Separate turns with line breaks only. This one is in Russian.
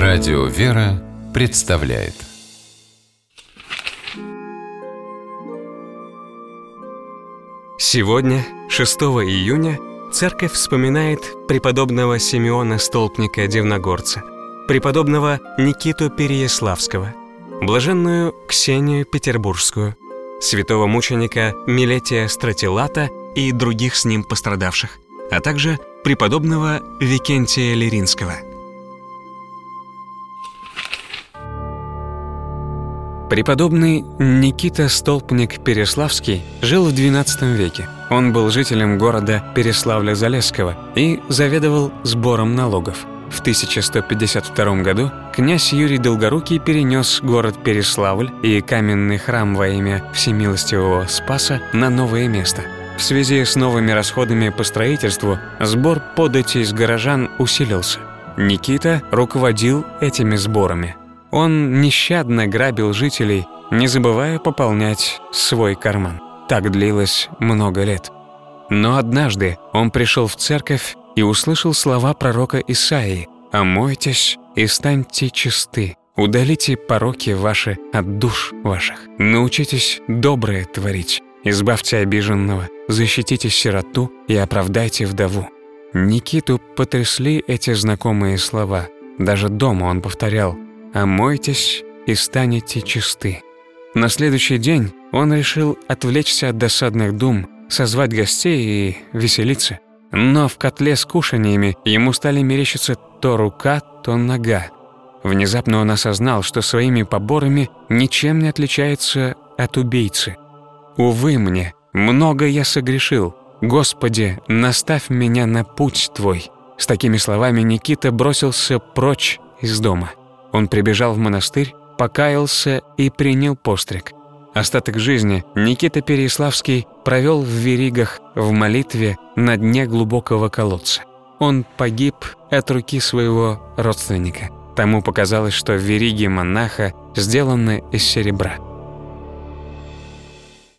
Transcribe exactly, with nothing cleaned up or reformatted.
Радио «Вера» представляет.
Сегодня, шестого июня, Церковь вспоминает преподобного Симеона Столпника-Дивногорца, преподобного Никиту Переяславского, блаженную Ксению Петербургскую, святого мученика Милетия Стратилата и других с ним пострадавших, а также преподобного Викентия Лиринского. Преподобный Никита Столпник-Переславский жил в двенадцатом веке. Он был жителем города Переславля-Залесского и заведовал сбором налогов. В тысяча сто пятьдесят втором году князь Юрий Долгорукий перенес город Переславль и каменный храм во имя Всемилостивого Спаса на новое место. В связи с новыми расходами по строительству сбор податей с горожан усилился. Никита руководил этими сборами. Он нещадно грабил жителей, не забывая пополнять свой карман. Так длилось много лет. Но однажды он пришел в церковь и услышал слова пророка Исаии: «Омойтесь и станьте чисты, удалите пороки ваши от душ ваших, научитесь доброе творить, избавьте обиженного, защитите сироту и оправдайте вдову». Никиту потрясли эти знакомые слова. Даже дома он повторял: «Омойтесь и станете чисты». На следующий день он решил отвлечься от досадных дум, созвать гостей и веселиться. Но в котле с кушаньями ему стали мерещиться то рука, то нога. Внезапно он осознал, что своими поборами ничем не отличается от убийцы. «Увы мне, много я согрешил. Господи, наставь меня на путь Твой». С такими словами Никита бросился прочь из дома. Он прибежал в монастырь, покаялся и принял постриг. Остаток жизни Никита Переяславский провел в веригах в молитве на дне глубокого колодца. Он погиб от руки своего родственника. Тому показалось, что вериги монаха сделаны из серебра.